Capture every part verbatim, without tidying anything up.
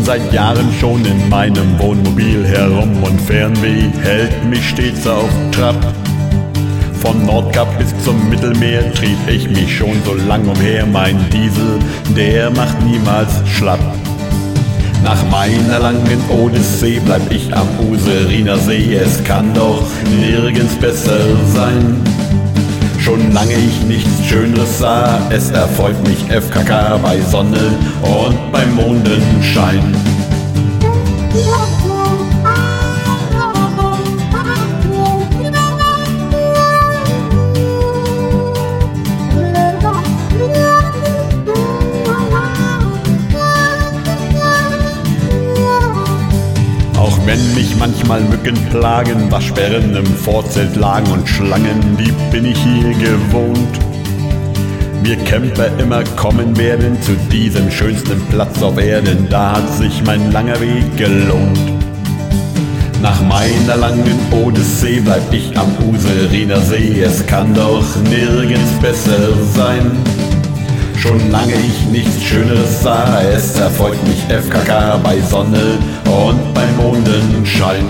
seit Jahren schon in meinem Wohnmobil herum und Fernweh hält mich stets auf Trab. Von Nordkap bis zum Mittelmeer trieb ich mich schon so lang umher. Mein Diesel, der macht niemals schlapp. Nach meiner langen Odyssee bleib ich am Useriner See. Es kann doch nirgends besser sein. Schon lange ich nichts Schöneres sah. Es erfreut mich F K K bei Sonne und beim Mondenschein. Auch wenn mich manchmal Mücken plagen, Waschbären im Vorzelt lagen und Schlangen, die bin ich hier gewohnt. Wir Camper immer kommen werden zu diesem schönsten Platz auf Erden, da hat sich mein langer Weg gelohnt. Nach meiner langen Odyssee bleib ich am Useriner See, es kann doch nirgends besser sein. Schon lange ich nichts Schöneres sah, es erfreut mich F K K bei Sonne und beim Mondenschein.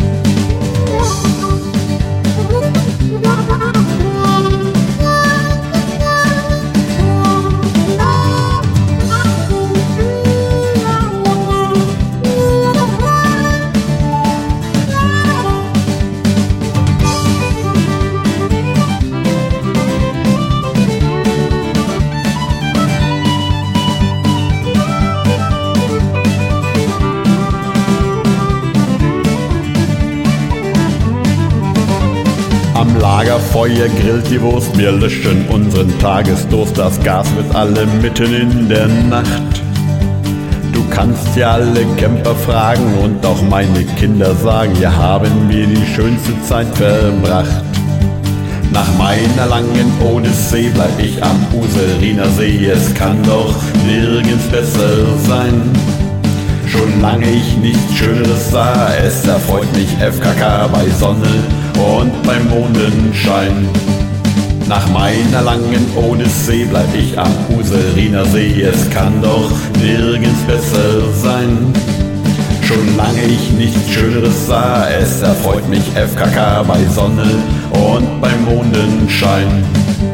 Am Lagerfeuer grillt die Wurst, wir löschen unseren Tagesdurst, das Gas wird alle mitten in der Nacht. Du kannst ja alle Camper fragen und auch meine Kinder sagen, hier haben wir die schönste Zeit verbracht. Nach meiner langen Odyssee bleib ich am Useriner See, es kann doch nirgends besser sein. Schon lange ich nichts Schöneres sah, es erfreut mich F K K bei Sonne und beim Mondenschein. Nach meiner langen Odyssee bleib ich am Useriner See, es kann doch nirgends besser sein. Schon lange ich nichts Schöneres sah, es erfreut mich F K K bei Sonne und beim Mondenschein.